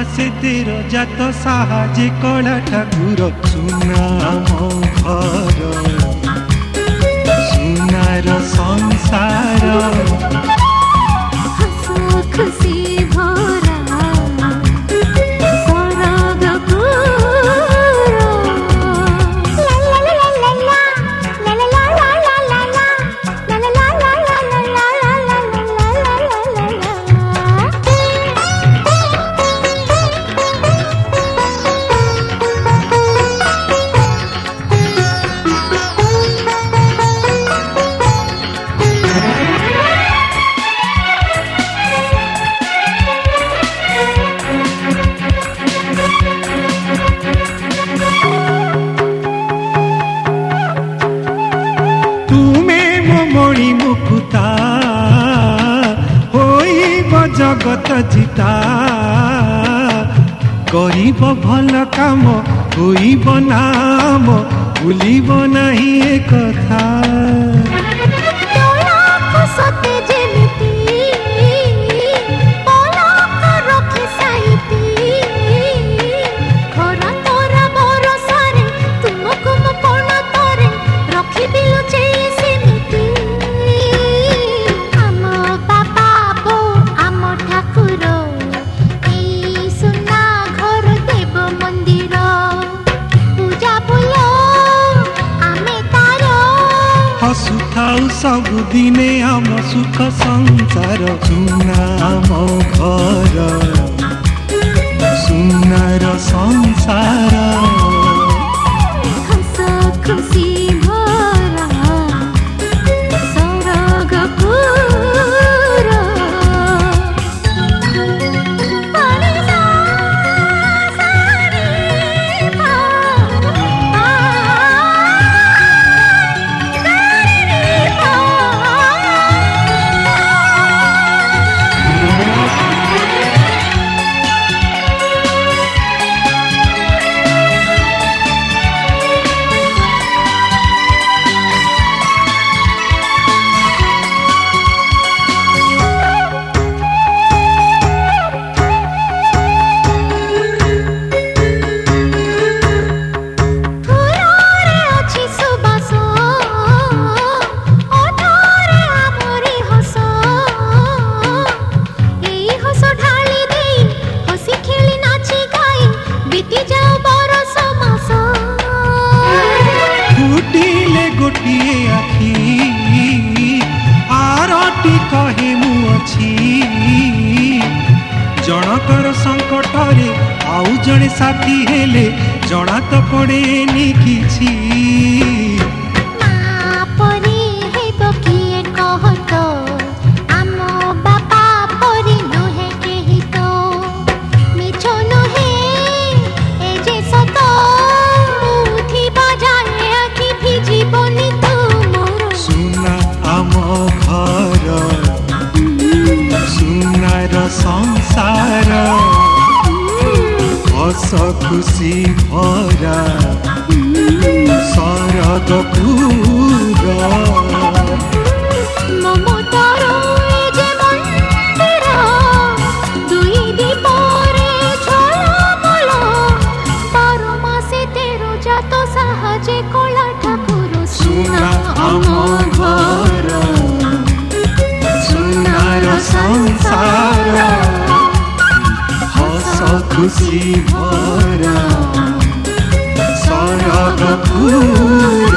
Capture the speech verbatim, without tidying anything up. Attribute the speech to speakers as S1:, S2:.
S1: से तेर जात साहाजे कला ठाकुर सुना मो घर सुनार संसार
S2: खुशी
S1: मुकुता होइब जगत जिता करिब भल काम होइब नाम भूलिब नहीं ए कथा हसुथाउ सबुदिने आम सुख संसार सुना मो घर सुनार संसार
S2: हस खुशी
S1: गोटिए आखि आरटी कहे मु अछि जनकर संकटरे आउ जणे साथी हेले जणा तो पड़ेनी किछि संसार हस खुशी भरा शरद पूरा सुना हम घर सुनार संसार हस खुशी भरा शरद पूरा।